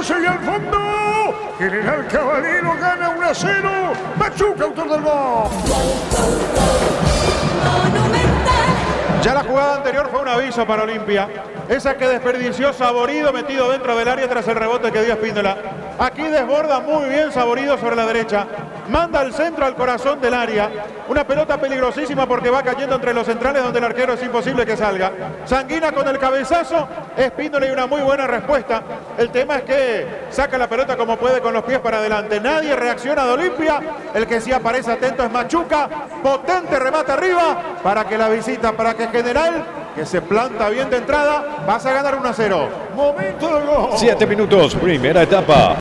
sigue al fondo. General Caballero gana 1-0. Machuca, autor del gol. Ya la jugada anterior fue un aviso para Olimpia. Esa que desperdició Saborido metido dentro del área tras el rebote que dio Espíndola. Aquí desborda muy bien Saborido sobre la derecha. Manda al centro, al corazón del área. Una pelota peligrosísima porque va cayendo entre los centrales donde el arquero es imposible que salga. Sanguina con el cabezazo. Espíndola y una muy buena respuesta. El tema es que saca la pelota como puede con los pies para adelante. Nadie reacciona de Olimpia. El que sí aparece atento es Machuca. Potente remate arriba para que la visita, para que General, que se planta bien de entrada, vas a ganar 1-0. Momento del gol. 7 minutos, primera etapa.